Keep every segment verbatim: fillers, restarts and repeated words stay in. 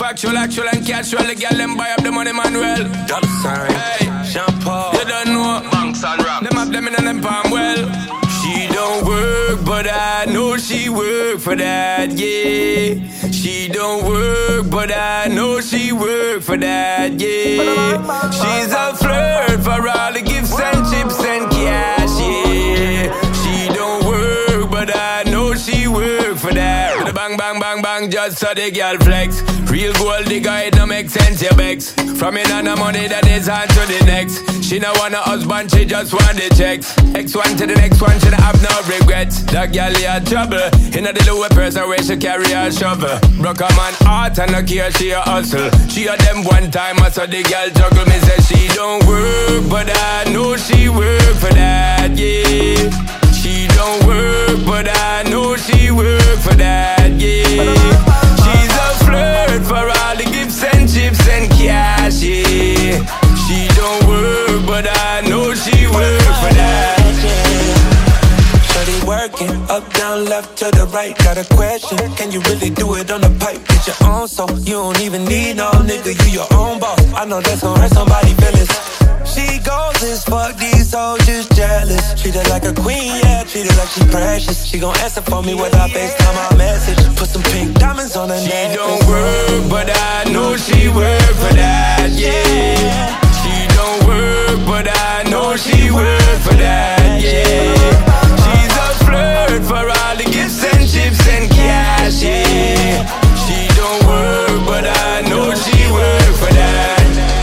Factual, actual, and casual. The girl them buy up the money manual. Dollar sign, hey, Jean Paul. You don't know. Banks and rap. Them have them in them palm well. She don't work, but I know she work for that, yeah. She don't work, but I know she work for that, yeah. She's a flirt for all the gifts and chips and cash, yeah. She don't work, but I know she work for that. With the bang, bang, bang, bang, just so the girl flex. Real gold digger, it don't make sense, your begs. From in on the money that is on to the next. She no want a husband, she just want the checks. X one to the next one, she don't have no regrets. That girl had trouble. In the lower person where she carry a shovel. Broke a man heart and no care, she a hustle. She a them one time, I saw the girl juggle. Me say she don't work, but I know she work for that, yeah. She don't work, but I know she work for that, yeah. She's a flirt for all the gifts and chips and cash, yeah. She don't work, but I know she work for that, yeah. Shorty working, up, down, left, to the right. Got a question, can you really do it on the pipe? Get your own soul, you don't even need no nigga, you your own boss. I know that's gonna hurt somebody's feelings. She goes as fuck, these hoes just jealous. Treat her like a queen, yeah, treat her like she precious. She gon' answer for me with her FaceTime, my message. Put some pink diamonds on her neck. She don't work, but I know she work for that, yeah. She don't work, but I know she work for that, yeah. She's a flirt for all the gifts and chips and cash, yeah. She don't work, but I know she work for that.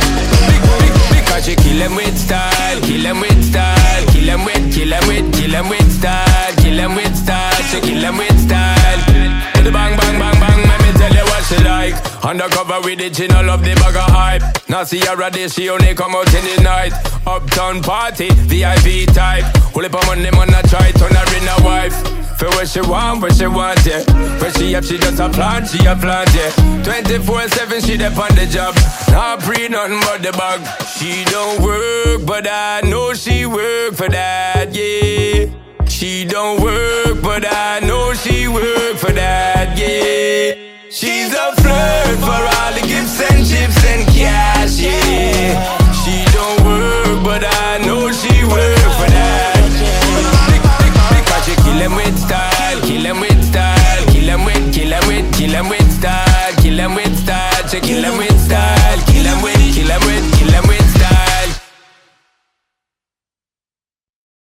She kill them with style, kill them with style, kill them with, kill them with, kill them with style, kill them with style, she kill them with style. The bang, bang, bang, bang, let me tell you what she like. Undercover with it, she no love the bag of hype. Now see her a day, she only come out in the night. Uptown party, V I P type. Hold up on Monday, man, I try turn her in a wife. For what she want, what she want, yeah. When she up, she just a plant, she a plant, yeah. twenty-four seven, she dep on the job. Not pre nothing but the bag. She don't work, but I know she work for that, yeah. She don't work, but I know